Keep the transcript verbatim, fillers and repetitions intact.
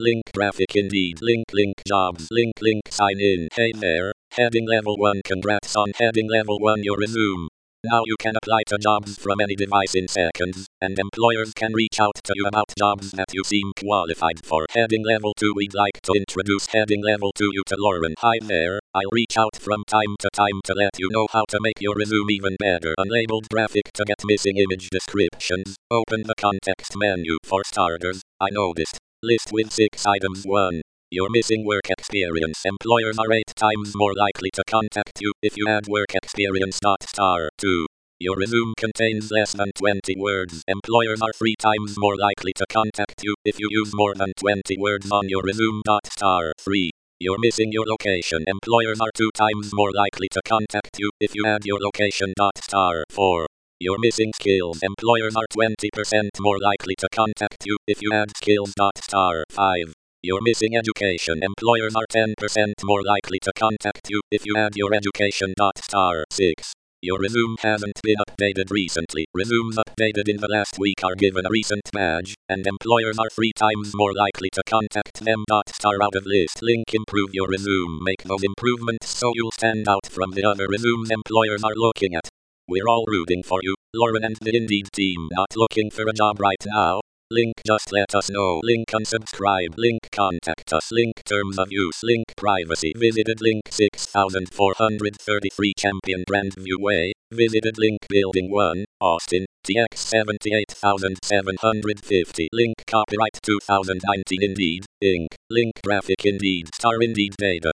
Link graphic Indeed. Link link jobs. Link link sign in. Hey there. Heading level one. Congrats on heading level one. Your resume. Now you can apply to jobs from any device in seconds, and employers can reach out to you about jobs that you seem qualified for. Heading level two. We'd like to introduce heading level two you to Lauren. Hi there, I'll reach out from time to time to let you know how to make your resume even better. Unlabeled graphic to get missing image descriptions. Open the context menu. For starters, I noticed. List with six items. one. Your missing work experience. Employers are eight times more likely to contact you if you add work experience. Star two. Your resume contains less than twenty words. Employers are three times more likely to contact you if you use more than twenty words on your resume. Star three. You're missing your location. Employers are two times more likely to contact you if you add your location. Star four. You're missing skills. Employers are twenty percent more likely to contact you if you add skills. Star five. You're missing education. Employers are ten percent more likely to contact you if you add your education. Star six. Your resume hasn't been updated recently. Resumes updated in the last week are given a recent badge, and employers are three times more likely to contact them. Star out of list. Link improve your resume. Make those improvements so you'll stand out from the other resumes employers are looking at. We're all rooting for you, Lauren and the Indeed team. Not looking for a job right now? Link just let us know. Link unsubscribe. Link contact us. Link terms of use. Link privacy. Visited link six thousand four hundred thirty-three Champion Grandview Way. Visited link building one, Austin, T X seventy-eight thousand seven hundred fifty. Link copyright two thousand nineteen Indeed, Incorporated. Link graphic Indeed. Star Indeed data.